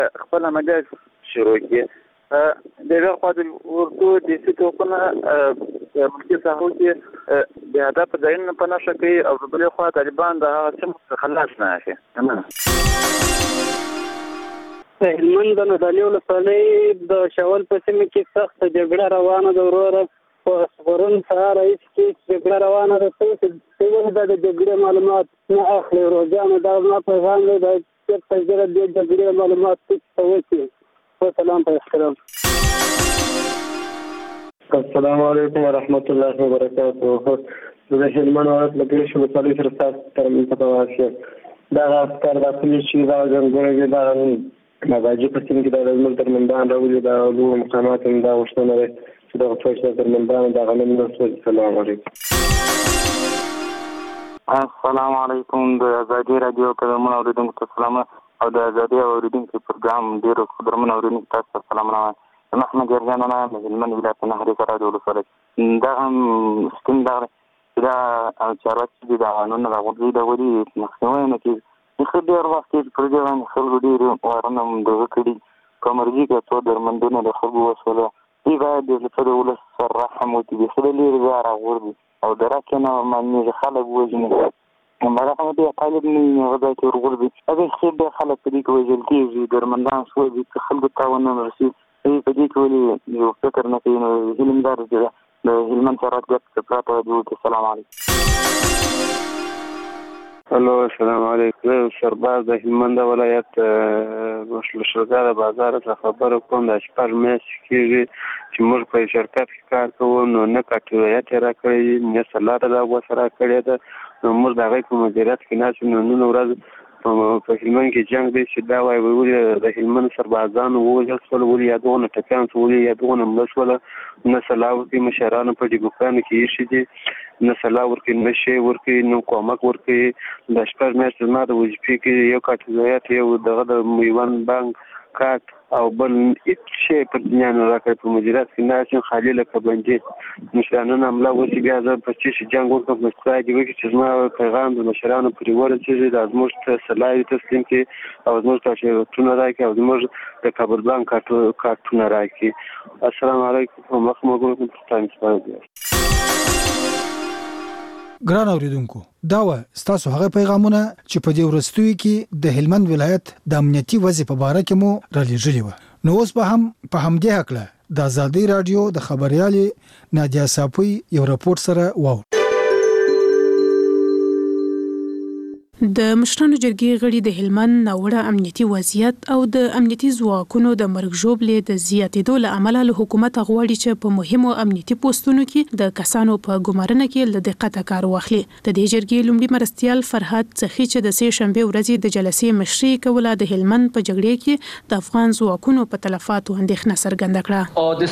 خپل عملیات شروع کړي. د یو خوا د ورته د سیټوکونه ملکی ساحو کې د هدف ځایونه په نشه کوي او د بل خوا طالبان د هغه څخه خلاص نه شي. هلمند د نادعلي ولسوالۍ د شاول په سیمه کې سخت جګړه روانه ده. وروره په خبرون سهار رئیس کې جګړه روانه ده. څنګه د جګړې معلومات نه اخلي روزانه دا نه پیغام دی د جګړې معلومات څه وکړي. سلام په احترام. السلام علیکم ورحمۃ اللہ وبرکاتہ. د هلمند ولایت له ګرشي ولسوالۍ سره تاسو ترمن په تواشه دا افکار د پولیس چې دا څنګه دا ماجي په سیمه کې د زموږ ترمنځ راولي دا لو مقامات دا وشتنه چې د فوجي ترمنځ دا غنم نو. السلام علیکم. السلام علیکم. د ازادي رادیو کلمونه اوریدونکو ته سلام او د ازادي اوریدونکو پروګرام ډیرو قدرمنو اوریدونکو ته سلام. محمد جرجان انا من هلمند ولایت نهري رادیو ولسوالۍ دا هم سکن دا چارواکي دي د قانون د غوډي د ودی مخنیوي نه کوي. خو ډیر وخت پر دې باندې خلک ډیر ورنه دغه کړي کومرجي کې څو درمندونه د خلکو وسوله دی باید د څه ولس سره رحم وکړي. خلک لري زاره غوړي او دراکنه باندې خلک وژني. همدا هم دې طالب نه غوډه کې ورغورځي. هغه خې د خلک په دې کې وژل کېږي. درمندان شو دي خلکو تاونه رسي. په دې کې ولې یو فکر نه کوي. نو هلمندار دې د هلمند چارواکي ته پراته دی. السلام علیکم. الو السلام علیکم. سرباز د هلمند ولایت مشرګار بازار څخه خبر کوم. د شپږ میاشتې کېږي چې موږ په شرکت کې کار کوو نو نه کټویات راکړي نه سلاټ دا وسره کړی ده. نو موږ د هغې په مدیریت کې ناسو نو نن ورځ په هلمند کې جنګ دی چې دا وایي ولې د هلمند سربازانو ووژل شول ولې یادونه ټپیان شول ولې یادونه مړه شول. نه سلا ورکوي مشرانو په ډیپوګانو کې ایښي دي نه سلا ورکوي نه شی ورکوي نه کومک ورکوي. د شپږ میاشتې زما د وظیفې کې یو کاټویات یو دغه د میوند بانک کارت او بل هیڅ شی په دنیا نه راکړی. په مدیریت کې ناسم خالي لکه بندي مشرانو حمله وشي. بیا زه په چې جنګ وکړم په خدای دې وکړي چې زما پیغام د مشرانو پرې ورسېږي دا زموږ ته سلاحي تسلیم کړي او زموږ ته شرطونه راکړي او زموږ د کابل بانک کارتونه راکړي. السلام علیکم. مخموږ تاسو ګران اوریدونکو دا و ستاسو هغه پیغامونه چې په دې ورستوي کې د هلمند ولایت د امنیتي وضع په اړه کې مو را لېږلي و. نو اوس به هم په همدې حقله د ازادي رادیو د خبريالې نادیا صافي یو راپور سره واو. د مشرانو جرګې غړي د هلمند ناوړه امنیتي وضعیت او د امنیتي ځواکونو د مرګ ژوبلې د زیاتېدو له امله له حکومت غواړي چې په مهمو امنیتي پوسټونو کې د کسانو په ګمارنه کې له دقته کار واخلي. د دې جرګې لومړي مرستیال فرهاد څخي چې د سې شنبه ورځې د جلسې مشري کوله د هلمند په جګړې کې د افغان ځواکونو په تلفاتو اندېښنه څرګنده کړه.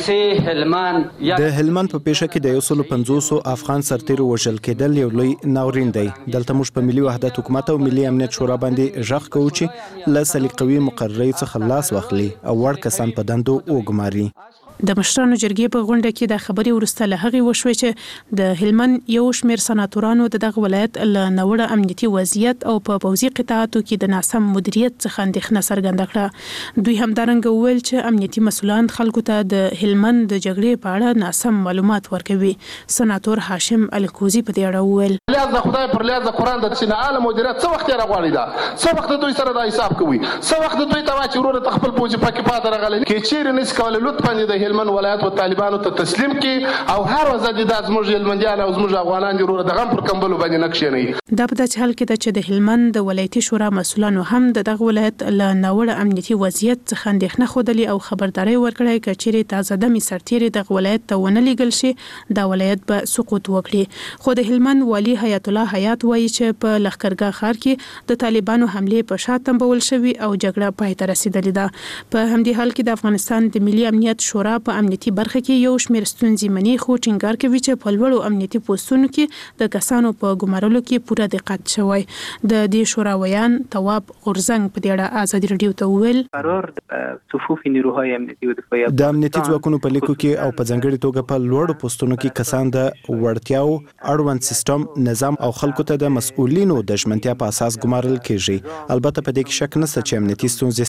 د هلمند په پیښه کې د 150 افغان سرتیرو وژل کېدل یو لوی ناورین دی. دلته موږ په ملي وحدت حکومت او ملي امنیت شورا باندې ژغ کوو چې له سلیقوي مقررې څخه لاس واخلي او وړ کسان په دندو وګماري. د مشرانو جرګې په غونډه کې د خبري ورسته له هغې وشوې چې د هلمند یو شمېر سناتورانو د دغه ولایت له ناوړه امنیتي وضعیت او په پوځي قطاعاتو کې د ناسم مدیریت څخه اندېښنه څرګنده کړه. دوی همدارنګه وویل چې امنیتي مسؤلان خلکو ته د هلمند د جګړې په اړه ناسم معلومات ورکوي. سناتور هاشم الکوزي په دې اړه وویل لیاز د خدای پر لیاز د قرآن د سینه مدیریت څه وخت یې راغواړي دا څه وخت دوی سره دا حساب کوي څه وخت دوی ته واچي ورور ته خپل پوځي پکې پاتې راغلي کې چیرې نس کول لطفا د هلمند ولایت او طالبانو ته تسلیم کی او هر وزد د زموږ هلمندیان او زموږ افغانان ضرورت د غم پر کمبلو باندې نقش نه. دا په داسې حال کې چې د هلمند د ولایتي شورا مسؤلانو هم دغه ولایت له ناوړه امنیتي وضعیت څخه اندېښنه خوده او خبرداري ورکړې کچېرې تازه دمي سرتیري د ولایت ته ونه لیږل شي دا ولایت به سقوط وکړي. خو د هلمند والی حیات الله حیات وایي چې په لښکرګاه ښار کې د طالبانو حمله په شا تنبول شوی او جګړه پای ته رسیدلې ده. په همدې حال کې د افغانستان د ملي امنیت شورا په امنیتي برخه کې یو شمېر ستونزې مني خو ټینګار کوي چې په لوړو امنیتي پوسټونو کې د کسانو په ګمارلو کې پوره دقت شوی. د دې شورا ویان تواب غورزنګ په دې اړه ازادي رادیو ته وویل قرار صفوف نیروهای امنیتي و دفاعي د امنیتي ځواکونو په لیکو کې او په ځانګړي توګه په لوړو پوسټونو کې کسان د وړتیاو اړوند سیستم نظام او خلکو ته د مسؤلینو د ژمنتیا په اساس ګمارل کېږي. البته په دې کې شک نشته چې امنیتي ستونزې